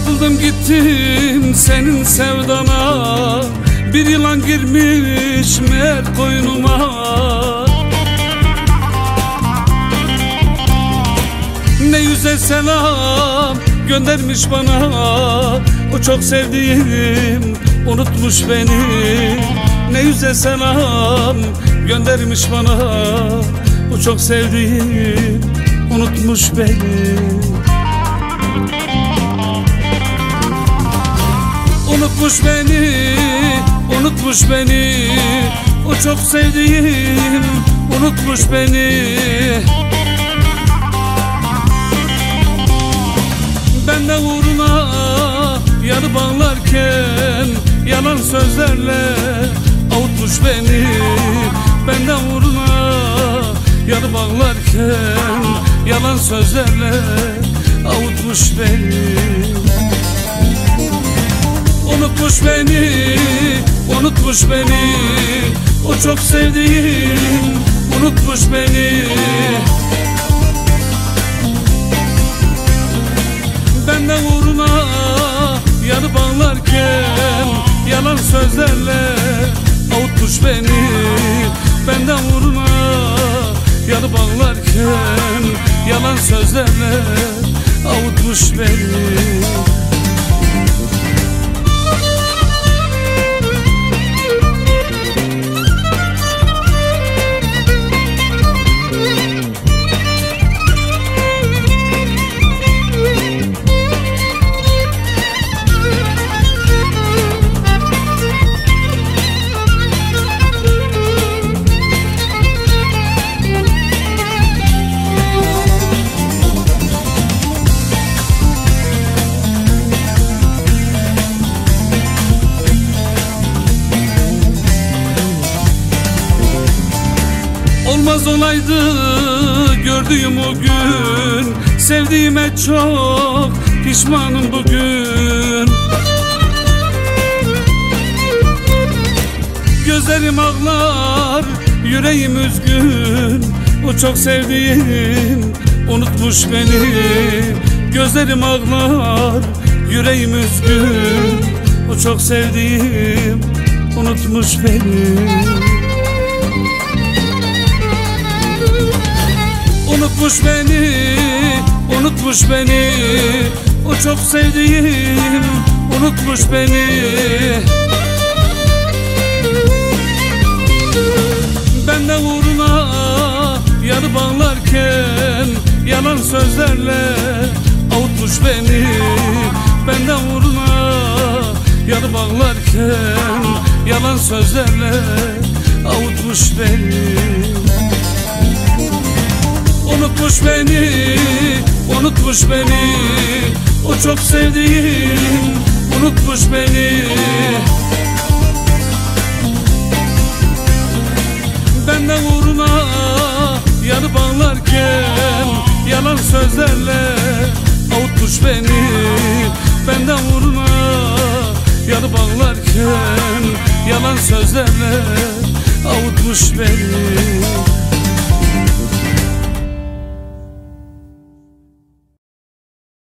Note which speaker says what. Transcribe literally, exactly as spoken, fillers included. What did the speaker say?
Speaker 1: Kapıldım gittim senin sevdana, bir yılan girmiş meğer koynuma. Ne yüze selam göndermiş bana, o çok sevdiğim unutmuş beni. Ne yüze selam göndermiş bana, o çok sevdiğim unutmuş beni. Unutmuş beni, unutmuş beni, o çok sevdiğim unutmuş beni. Ben de uğruna yanı bağlarken yalan sözlerle avutmuş beni. Ben de uğruna yanı bağlarken yalan sözlerle avutmuş beni. Unutmuş beni, unutmuş beni, o çok sevdiğim unutmuş beni. Ben de uğruna yanı bağlarken yalan sözlerle avutmuş beni. Ben de uğruna yanı bağlarken yalan sözlerle avutmuş beni. Olmaz olaydı gördüğüm o gün, sevdiğime çok pişmanım bugün. Gözlerim ağlar, yüreğim üzgün, o çok sevdiğim unutmuş beni. Gözlerim ağlar, yüreğim üzgün, o çok sevdiğim unutmuş beni. Unutmuş beni, unutmuş beni, o çok sevdiğim unutmuş beni. Ben de uğruna yanı bağlarken yalan sözlerle avutmuş beni. Ben de uğruna yanı bağlarken yalan sözlerle avutmuş beni. Unutmuş beni, unutmuş beni, o çok sevdiğim unutmuş beni. Ben de uğruna yanı bağlarken yalan sözlerle avutmuş beni. Ben de uğruna yanı bağlarken yalan sözlerle avutmuş beni.